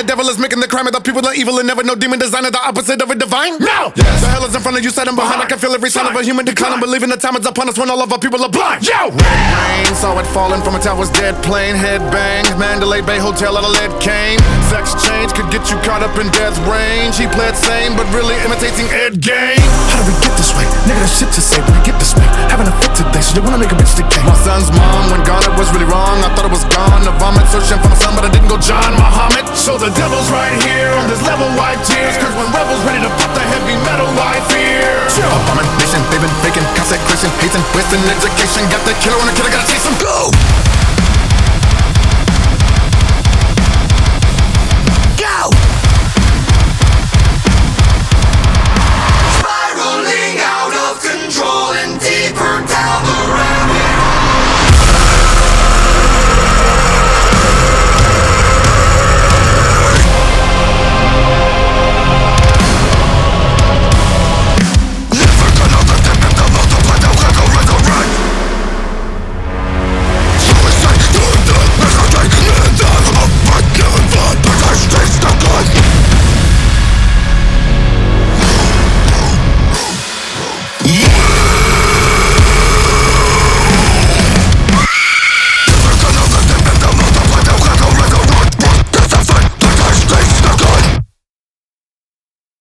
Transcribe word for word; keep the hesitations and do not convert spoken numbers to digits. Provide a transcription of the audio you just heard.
the devil is making the crime of the people are evil and never know demon design is the opposite of a divine. No! Yes. The hell is in front of you, set behind. I can feel every sign of a human decline. I'm believing the time is upon us when all of our people are blind. Yo! Red rain, saw it falling from a tower's dead plane. Head bang, Mandalay Bay Hotel out of lead cane. Sex change could get you caught up in death range. He played sane, but really imitating Ed Gein. How did we get this way? Nigga, that shit to say, but we get this way. Having a fit today, so they wanna make a bitch today. My son's mom went gone, it was really wrong. I thought it was gone. The vomit searching for my son, but I didn't go John Muhammad. So the devil's right here on this level, wipe tears. Cause when rebels ready to pop the heavy metal, I fear. Abomination, they've been faking consecration, hating, wasting education. Got the killer on the killer, gotta chase him. Go!